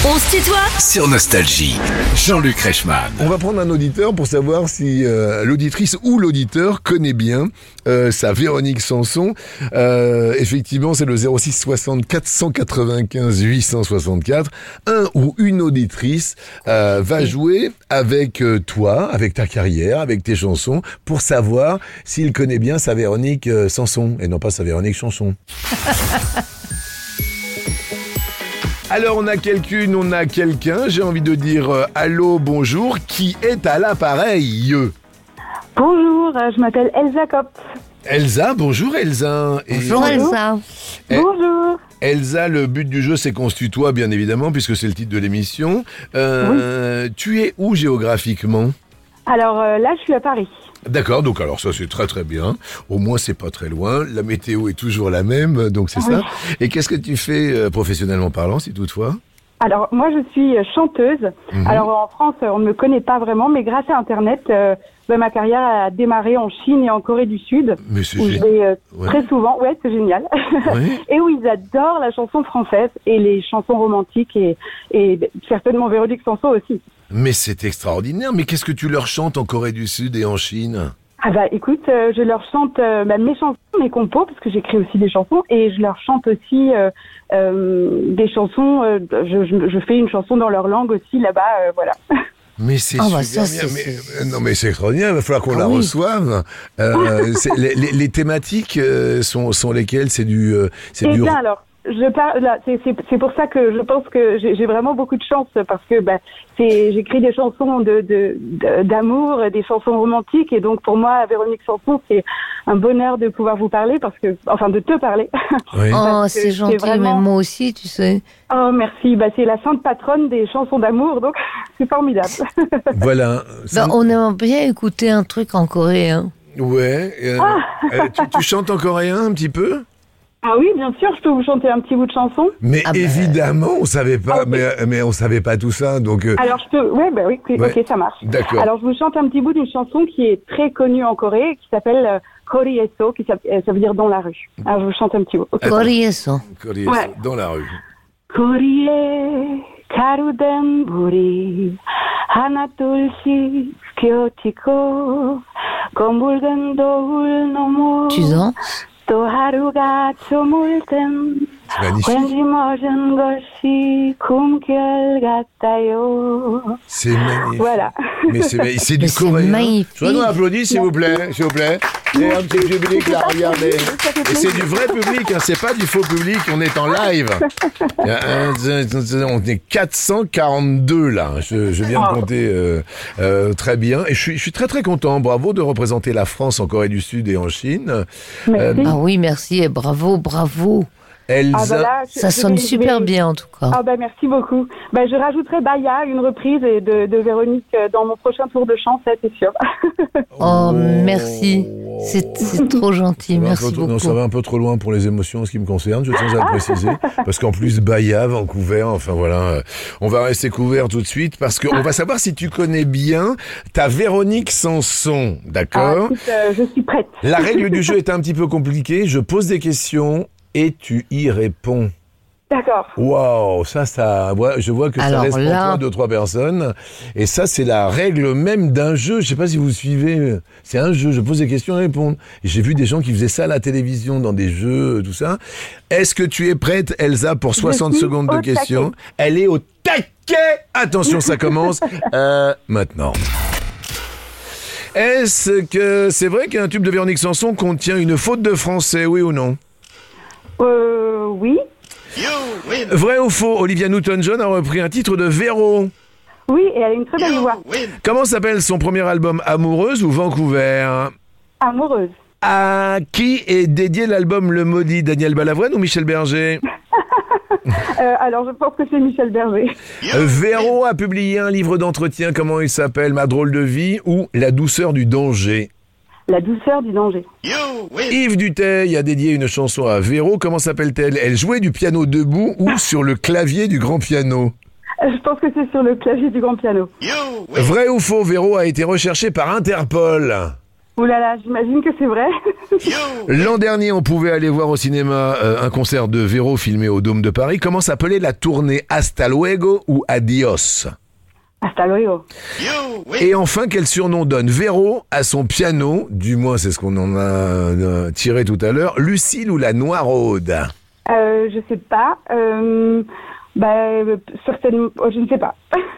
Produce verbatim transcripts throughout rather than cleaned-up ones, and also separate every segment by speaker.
Speaker 1: On se tutoie
Speaker 2: Sur Nostalgie, Jean-Luc Reichmann.
Speaker 3: On va prendre un auditeur pour savoir si euh, l'auditrice ou l'auditeur connaît bien euh, sa Véronique Sanson. Euh, effectivement, c'est le zéro six soixante-quatre cent quatre-vingt-quinze huit cent soixante-quatre. Un ou une auditrice euh, va jouer avec euh, toi, avec ta carrière, avec tes chansons, pour savoir s'il connaît bien sa Véronique euh, Sanson et non pas sa Véronique Chanson. Alors on a quelqu'une, on a quelqu'un, j'ai envie de dire euh, allô, bonjour, qui est à l'appareil?
Speaker 4: Bonjour, euh, je m'appelle Elsa Kopp.
Speaker 3: Elsa, bonjour Elsa. Et
Speaker 1: Bonjour Elsa.
Speaker 3: Eh,
Speaker 4: Bonjour.
Speaker 3: Elsa, le but du jeu c'est qu'on se tutoie bien évidemment puisque c'est le titre de l'émission. Euh, Tu es où géographiquement?
Speaker 4: Alors euh, là, je suis à Paris.
Speaker 3: D'accord, donc alors ça c'est très très bien. Au moins c'est pas très loin. La météo est toujours la même, donc c'est
Speaker 4: Oui.
Speaker 3: ça. Et qu'est-ce que tu fais euh, professionnellement parlant, si toutefois?
Speaker 4: Alors moi, je suis euh, chanteuse.
Speaker 3: Mhm.
Speaker 4: Alors en France, euh, on ne me connaît pas vraiment, mais grâce à Internet, euh, bah, ma carrière a démarré en Chine et en Corée du Sud,
Speaker 3: Mais c'est
Speaker 4: où je
Speaker 3: génial.
Speaker 4: vais euh,
Speaker 3: Ouais.
Speaker 4: très souvent. Ouais, c'est génial.
Speaker 3: Ouais.
Speaker 4: Et où ils adorent la chanson française et les chansons romantiques et, et certainement Véronique Sanson aussi.
Speaker 3: Mais c'est extraordinaire. Mais qu'est-ce que tu leur chantes en Corée du Sud et en Chine?
Speaker 4: Ah bah écoute, euh, je leur chante euh, bah, mes chansons, mes compos, parce que j'écris aussi des chansons, et je leur chante aussi euh, euh, des chansons, euh, je, je, je fais une chanson dans leur langue aussi là-bas, euh, voilà.
Speaker 3: Mais c'est
Speaker 1: Ah
Speaker 3: super
Speaker 1: bah ça,
Speaker 3: bien.
Speaker 1: c'est-
Speaker 3: Mais,
Speaker 1: c'est-
Speaker 3: euh, non mais c'est extraordinaire. Il va falloir qu'on
Speaker 1: Ah
Speaker 3: la
Speaker 1: oui.
Speaker 3: reçoive. Euh, c'est- les, les- les thématiques euh, sont, sont lesquelles? C'est du, euh, c'est
Speaker 4: Et
Speaker 3: du.
Speaker 4: bien alors, je parle là, c'est, c'est, c'est pour ça que je pense que j'ai, j'ai vraiment beaucoup de chance, parce que bah, c'est, j'écris des chansons de, de, de- d'amour, des chansons romantiques, et donc pour moi, Véronique Sanson, c'est un bonheur de pouvoir vous parler, parce que, enfin, de te parler.
Speaker 3: Oui.
Speaker 1: Oh,
Speaker 4: Parce que
Speaker 1: c'est
Speaker 4: c'est
Speaker 1: gentil,
Speaker 4: vraiment-
Speaker 1: mais moi aussi, tu sais.
Speaker 4: Oh merci, bah c'est la sainte patronne des chansons d'amour, donc c'est formidable.
Speaker 3: Voilà. Ça-
Speaker 1: Bah, on aimerait bien écouter un truc en coréen.
Speaker 3: Ouais. euh,
Speaker 4: Ah.
Speaker 3: euh, tu, tu chantes en coréen un petit peu?
Speaker 4: Ah oui, bien sûr, je peux vous chanter un petit bout de chanson.
Speaker 3: Mais
Speaker 1: Ah bah.
Speaker 3: évidemment, on savait pas.
Speaker 4: Ah, ok.
Speaker 3: Mais, mais on savait pas tout ça. Donc. euh,
Speaker 4: Alors je peux, ouais, bah oui, ok,
Speaker 3: Ouais.
Speaker 4: ok, ça marche.
Speaker 3: D'accord.
Speaker 4: Alors je vous chante un petit bout d'une chanson qui est très connue en Corée, qui s'appelle euh, Korieso, qui s'appelle- euh, ça veut dire dans la rue. Alors je vous chante un petit bout. Ok.
Speaker 1: Coréen.
Speaker 3: Coréen,
Speaker 4: Ouais.
Speaker 3: dans la rue.
Speaker 4: 거리에 가루된 불이 하나 둘씩 켜지고 거물된 노을 너머
Speaker 1: Tu danses?
Speaker 4: 또 하루가 저물 땐
Speaker 3: C'est magnifique.
Speaker 4: 왠지 모든 것이 꿈결 같아요.
Speaker 3: C'est magnifique.
Speaker 4: Voilà.
Speaker 3: Mais c'est, mais c'est du
Speaker 1: Mais c'est
Speaker 3: coréen.
Speaker 1: magnifique.
Speaker 3: Je voudrais nous applaudir, s'il vous plaît, s'il vous plaît. Et un petit public là, regardez.
Speaker 4: Ça fait
Speaker 3: Et c'est
Speaker 4: plaisir.
Speaker 3: du vrai public, hein, c'est pas du faux public, on est en live. Il y a un- on est quatre cent quarante-deux là, je, je viens de compter euh, euh, très bien. Et je suis, je suis très très content, bravo de représenter la France en Corée du Sud et en Chine.
Speaker 4: Merci.
Speaker 1: Ah oui, merci et bravo, bravo.
Speaker 3: Elsa,
Speaker 4: Ah bah là, je-
Speaker 1: Ça
Speaker 4: je
Speaker 1: sonne
Speaker 4: vais- je
Speaker 1: super
Speaker 4: vais-
Speaker 1: bien en tout cas.
Speaker 4: Ah bah merci beaucoup. Bah je rajouterai Baya, une reprise et de, de Véronique euh, dans mon prochain tour de chant, ça c'est sûr.
Speaker 1: Oh, merci. C'est c'est trop gentil,
Speaker 3: ça va un
Speaker 1: merci
Speaker 3: peu trop- non, ça
Speaker 1: beaucoup.
Speaker 3: va un peu trop loin pour les émotions en ce qui me concerne, je tiens à le préciser. Parce qu'en plus, Bahia, Vancouver, enfin voilà, euh, on va rester couvert tout de suite parce qu'on va savoir si tu connais bien ta Véronique Sanson,
Speaker 4: Ah,
Speaker 3: d'accord?
Speaker 4: écoute, euh, je suis prête.
Speaker 3: La règle du jeu est un petit peu compliquée, je pose des questions et tu y réponds.
Speaker 4: D'accord.
Speaker 3: Waouh, ça, ça, ouais, je vois que ça
Speaker 1: Alors
Speaker 3: reste pour
Speaker 1: là-
Speaker 3: toi deux, trois personnes. Et ça, c'est la règle même d'un jeu. Je sais pas si vous suivez. C'est un jeu. Je pose des questions et répondre. Et j'ai vu des gens qui faisaient ça à la télévision, dans des jeux, tout ça. Est-ce que tu es prête, Elsa, pour soixante
Speaker 4: suis
Speaker 3: secondes de
Speaker 4: au
Speaker 3: questions? Elle est au taquet. Attention, ça commence euh, maintenant. Est-ce que c'est vrai qu'un tube de Véronique Sanson contient une faute de français, oui ou non?
Speaker 4: Euh, oui.
Speaker 3: Vrai ou faux, Olivia Newton-John a repris un titre de Véro.
Speaker 4: Oui, et elle a une très belle voix.
Speaker 3: Comment s'appelle son premier album, Amoureuse ou Vancouver?
Speaker 4: Amoureuse.
Speaker 3: À qui est dédié l'album Le Maudit, Daniel Balavoine ou Michel Berger?
Speaker 4: Euh, alors, je pense que c'est Michel Berger.
Speaker 3: Euh, Véro a publié un livre d'entretien, comment il s'appelle? Ma drôle de vie ou La douceur du danger?
Speaker 4: La douceur du danger.
Speaker 3: Yves Duteil a dédié une chanson à Véro, comment s'appelle-t-elle? Elle jouait du piano debout ou sur le clavier du grand piano?
Speaker 4: Euh, Je pense que c'est sur le clavier du grand piano.
Speaker 3: Vrai ou faux, Véro a été recherché par Interpol?
Speaker 4: Ouh là là, j'imagine que c'est vrai.
Speaker 3: L'an dernier, on pouvait aller voir au cinéma euh, un concert de Véro filmé au Dôme de Paris. Comment s'appelait la tournée? Hasta luego ou adios?
Speaker 4: Hasta luego.
Speaker 3: Et enfin, quel surnom donne Véro à son piano? Du moins, c'est ce qu'on en a euh, tiré tout à l'heure. Lucille ou la Noiraude?
Speaker 4: Euh, je sais pas. Euh, bah, certainement, oh, je ne sais pas.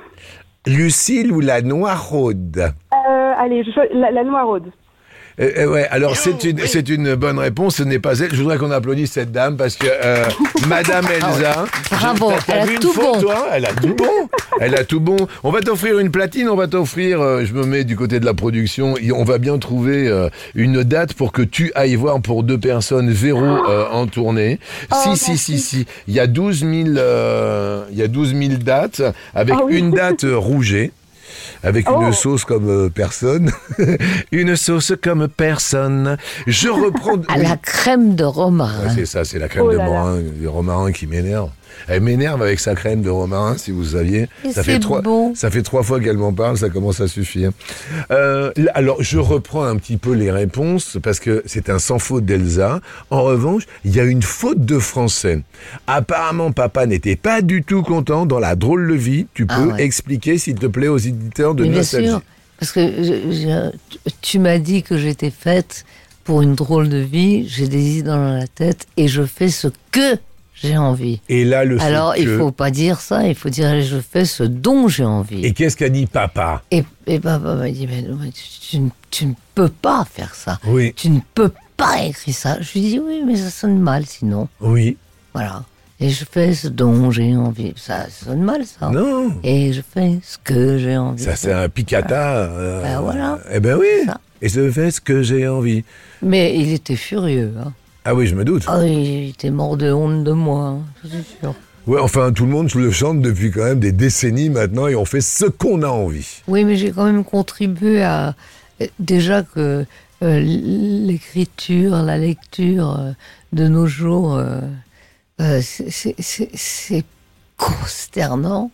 Speaker 3: Lucille ou la Noiraude?
Speaker 4: Euh, allez, je choisis la, la Noiraude.
Speaker 3: Euh, euh, ouais, alors c'est une, c'est une bonne réponse, ce n'est pas elle. Je voudrais qu'on applaudisse cette dame parce que euh, Madame Elsa,
Speaker 1: Bravo,
Speaker 3: je- t'as
Speaker 1: elle a
Speaker 3: vu une
Speaker 1: tout
Speaker 3: faute,
Speaker 1: bon.
Speaker 3: toi elle a tout bon. Elle a tout bon. On va t'offrir une platine, on va t'offrir, euh, je me mets du côté de la production, et on va bien trouver euh, une date pour que tu ailles voir pour deux personnes Véro euh, en tournée.
Speaker 4: Oh,
Speaker 3: si, si, si, si. Il y a douze mille, euh, il y a douze mille dates avec
Speaker 4: Ah oui.
Speaker 3: une date euh, rouget. Avec une
Speaker 4: Oh.
Speaker 3: sauce comme euh, personne. Une sauce comme personne. Je reprends...
Speaker 1: À
Speaker 3: oui.
Speaker 1: la crème de romarin.
Speaker 3: Ouais, c'est ça, c'est la crème
Speaker 4: Oh
Speaker 3: de
Speaker 4: là là.
Speaker 3: romarin, du romarin qui m'énerve. Elle m'énerve avec sa crème de romarin, si vous saviez.
Speaker 1: Et
Speaker 3: Ça fait,
Speaker 1: c'est
Speaker 3: trois,
Speaker 1: bon.
Speaker 3: ça fait trois fois qu'elle m'en parle, ça commence à suffire. Euh, là, alors, je reprends un petit peu les réponses, parce que c'est un sans faute d'Elsa. En revanche, il y a une faute de français. Apparemment, papa n'était pas du tout content dans la drôle de vie. Tu peux
Speaker 1: Ah ouais.
Speaker 3: expliquer, s'il te plaît, aux éditeurs de
Speaker 1: Mais bien
Speaker 3: Nostalgie.
Speaker 1: sûr, parce que je- je- tu- tu m'as dit que j'étais faite pour une drôle de vie, j'ai des idées dans la tête et je fais ce que j'ai envie.
Speaker 3: Et là, le
Speaker 1: Alors,
Speaker 3: fait
Speaker 1: il
Speaker 3: que-
Speaker 1: faut pas dire ça, il faut dire je fais ce dont j'ai envie.
Speaker 3: Et qu'est-ce qu'a dit papa?
Speaker 1: Et, et papa m'a dit, mais, non, mais tu, tu ne- tu ne peux pas faire ça.
Speaker 3: Oui.
Speaker 1: Tu ne peux pas écrire ça. Je lui dis, oui, mais ça sonne mal sinon.
Speaker 3: Oui.
Speaker 1: Voilà. Et je fais ce dont j'ai envie. Ça sonne mal, ça.
Speaker 3: Non.
Speaker 1: Et je fais ce que j'ai envie.
Speaker 3: Ça, c'est un picata. euh,
Speaker 1: Ben voilà.
Speaker 3: Eh ben oui.
Speaker 1: Ça.
Speaker 3: Et je fais ce que j'ai envie.
Speaker 1: Mais il était furieux. Hein.
Speaker 3: Ah oui, je me doute.
Speaker 1: Ah, il était mort de honte de moi, hein, ça, c'est sûr.
Speaker 3: Ouais, enfin, tout le monde le chante depuis quand même des décennies maintenant et on fait ce qu'on a envie.
Speaker 1: Oui, mais j'ai quand même contribué à... euh, Déjà que euh, l'écriture, la lecture euh, de nos jours, euh, euh, c'est- c'est- c'est c'est consternant.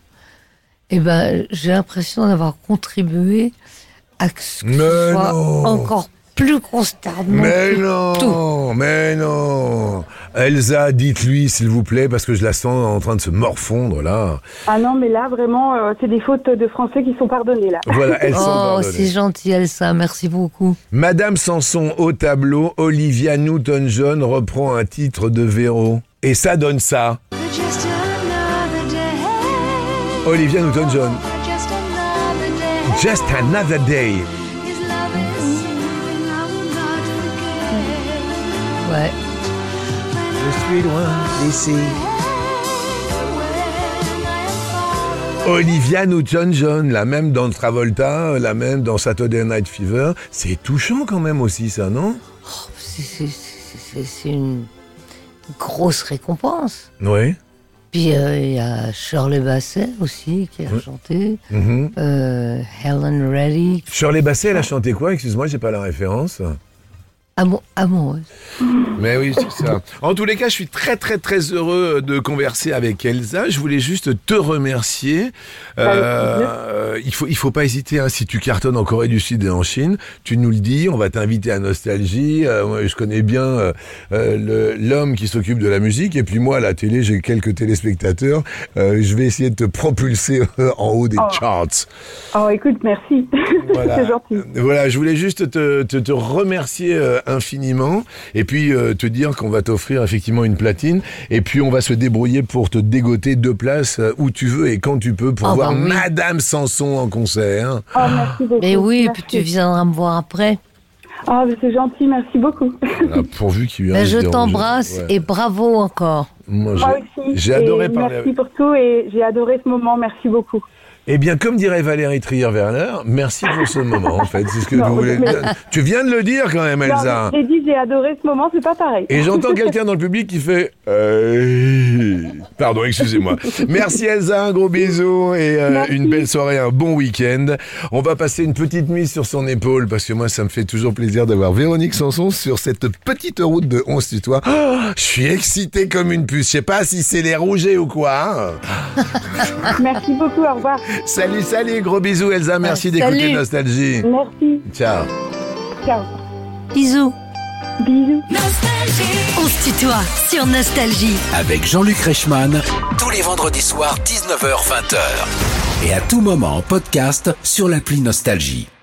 Speaker 1: Eh ben, j'ai l'impression d'avoir contribué à ce que
Speaker 3: Mais
Speaker 1: ce soit
Speaker 3: non.
Speaker 1: encore plus consternant.
Speaker 3: Mais
Speaker 1: que
Speaker 3: non,
Speaker 1: tout.
Speaker 3: mais non. Elsa, dites-lui s'il vous plaît, parce que je la sens en train de se morfondre là.
Speaker 4: Ah non, mais là, vraiment, euh, c'est des fautes de français qui sont pardonnées, là.
Speaker 3: Voilà, elle s'en
Speaker 1: Oh,
Speaker 3: pardonne.
Speaker 1: c'est gentil, Elsa, merci beaucoup.
Speaker 3: Madame Sanson au tableau, Olivia Newton-John reprend un titre de Véro. Et ça donne ça.
Speaker 5: Just another day.
Speaker 3: Olivia Newton-John.
Speaker 5: Just another day.
Speaker 3: Just another day.
Speaker 5: His love is something I will not forget.
Speaker 1: Ouais.
Speaker 3: Je suis loin d'ici.
Speaker 5: When I am far away.
Speaker 3: Olivia Newton-John, la même dans Travolta, la même dans Saturday Night Fever. C'est touchant quand même aussi ça, non?
Speaker 1: C'est- c'est- c'est c'est une grosse récompense.
Speaker 3: Oui.
Speaker 1: Puis euh, il y a Shirley Bassey aussi qui a chanté,
Speaker 3: Mhm.
Speaker 1: euh, Helen Reddy.
Speaker 3: Shirley Bassey, elle a chanté quoi? Excuse-moi, j'ai pas la référence.
Speaker 1: Amou- amoureuse.
Speaker 3: Mais oui, c'est ça. En tous les cas, je suis très très très heureux de converser avec Elsa. Je voulais juste te remercier. Euh, il faut il faut pas hésiter, hein, si tu cartonnes en Corée du Sud et en Chine, tu nous le dis. On va t'inviter à Nostalgie. Euh, moi, je connais bien euh, euh, le- l'homme qui s'occupe de la musique. Et puis moi, à la télé, j'ai quelques téléspectateurs. Euh, je vais essayer de te propulser euh, en haut des
Speaker 4: Oh.
Speaker 3: charts.
Speaker 4: Oh, écoute, merci.
Speaker 3: Voilà.
Speaker 4: C'est gentil.
Speaker 3: Euh, Voilà, je voulais juste te, te, te remercier euh, infiniment et puis euh, te dire qu'on va t'offrir effectivement une platine et puis on va se débrouiller pour te dégoter deux places euh, où tu veux et quand tu peux pour
Speaker 1: Ah
Speaker 3: voir
Speaker 1: bah oui.
Speaker 3: Madame Sanson en concert.
Speaker 4: Oh, merci beaucoup.
Speaker 1: Mais oui, et
Speaker 4: Merci.
Speaker 1: puis tu viendras me voir après.
Speaker 4: Oh, mais c'est gentil, merci beaucoup.
Speaker 3: Ah, pourvu qu'il y ait
Speaker 1: Ben,
Speaker 3: un
Speaker 1: je
Speaker 3: dérange-
Speaker 1: t'embrasse
Speaker 3: ouais.
Speaker 1: et bravo encore.
Speaker 3: Moi,
Speaker 4: Moi
Speaker 3: j'ai-
Speaker 4: aussi.
Speaker 3: j'ai adoré
Speaker 4: Et
Speaker 3: parler
Speaker 4: Merci
Speaker 3: avec-
Speaker 4: pour tout et j'ai adoré ce moment, merci beaucoup.
Speaker 3: Eh bien, comme dirait Valérie Trier-Werner, merci pour ce moment, en fait. C'est ce que
Speaker 4: Non,
Speaker 3: vous voulez.
Speaker 4: mais-
Speaker 3: Tu viens de le dire quand même, Elsa.
Speaker 4: Non, mais j'ai dit j'ai adoré ce moment, c'est pas pareil.
Speaker 3: Et j'entends quelqu'un dans le public qui fait euh... Pardon, excusez-moi. Merci Elsa, un gros bisou et euh,
Speaker 4: Merci.
Speaker 3: une belle soirée, un bon week-end. On va passer une petite mise sur son épaule parce que moi ça me fait toujours plaisir d'avoir Véronique Sanson sur cette petite route de onze tutoirs. Oh, je suis excité comme une puce. Je sais pas si c'est les rougets ou quoi. hein.
Speaker 4: Merci beaucoup, au revoir.
Speaker 3: Salut, salut, gros bisous Elsa. Merci
Speaker 1: Euh,
Speaker 3: d'écouter
Speaker 1: salut.
Speaker 3: Nostalgie.
Speaker 4: Merci,
Speaker 3: Ciao.
Speaker 4: ciao.
Speaker 1: Bisous.
Speaker 4: Bisous.
Speaker 6: On se tutoie sur Nostalgie.
Speaker 2: Avec Jean-Luc Reichmann, tous les vendredis soirs dix-neuf heures vingt. Et à tout moment en podcast sur l'appli Nostalgie.